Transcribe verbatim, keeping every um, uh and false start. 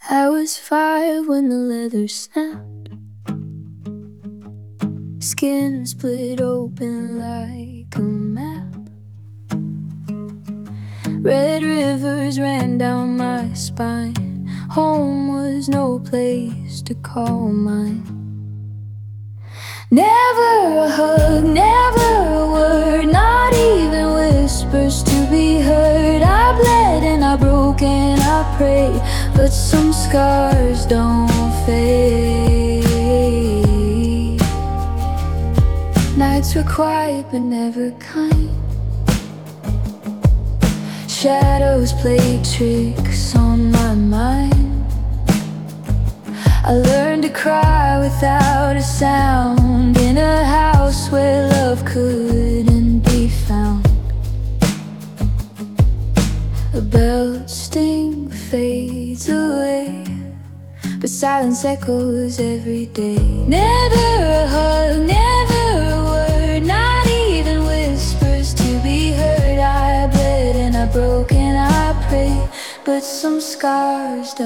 I was five when the leather snapped, skin split open like a map. Red rivers ran down my spine. Home was no place to call mine. Never a hug, never a word, not even whispers to be heard. I bled and I broke and I prayed, but some scars don't fade. Nights were quiet but never kind. Shadows played tricks on my mind. I learned to cry without a sound in a house where love couldn't be found. A belt sting fades away, but silence echoes every day. Never a hug, never a word, not even whispers to be heard. I bled and I broke and I prayed, but some scars don't